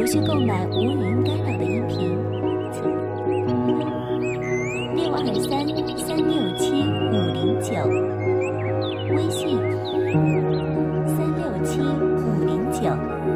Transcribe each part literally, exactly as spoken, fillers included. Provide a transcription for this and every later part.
需购买无语音干扰的音频，六二三三六七五零九，微信三六七五零九。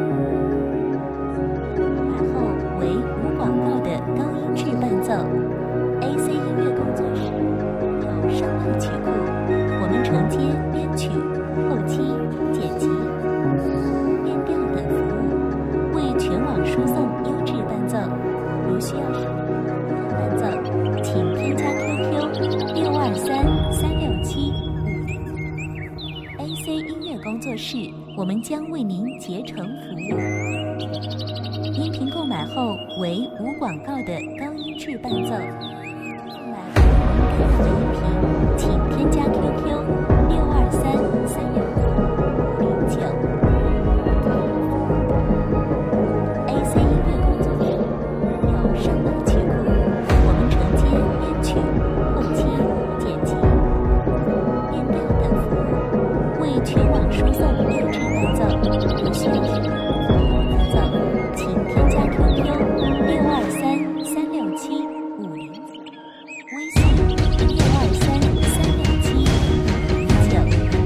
然后为无广告的高音质伴奏 ，A C 音乐工作室有声浪曲库，我们承接编曲、后期、剪辑、编调等服务，为全网输送优质伴奏。如需要使用伴奏，请添加 Q Q 六二三三六七五零。A C 音乐工作室，我们将为您竭诚服务。音频购买后为无广告的高音质伴奏。购买无广告的音频，请添加 Q Q 六二三三六五零九。A C 音乐工作室有声浪曲库，我们承接编曲、后期、剪辑、编调等服务，为全网输送优质伴奏。如需要使用伴奏，请添加 Q Q 六二三三六七五零九，微信六二三三六七五零九。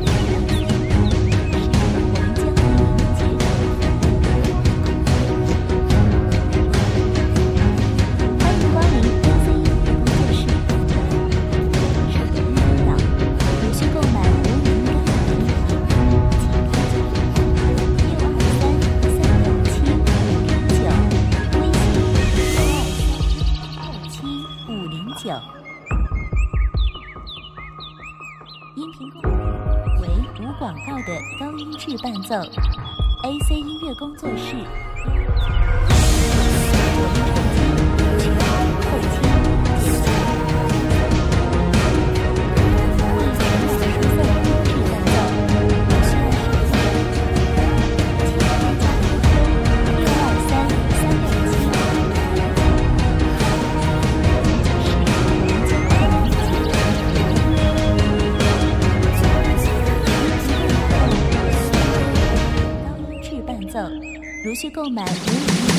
我们将为您竭诚欢迎光临 A C 音乐工作室。手机音导，如需购买无语音干扰的音频，请添加六二三三六七五零九，微信六二三六七五零九。音频购买为无广告的高音质伴奏 ，A C 音乐工作室。我们承接全后期、剪辑、为全网输送优质伴奏。如需要使用，请添加 Q Q 六二三三六七五零九。是我们将为您竭诚服务。高音质伴奏，如需购买无语音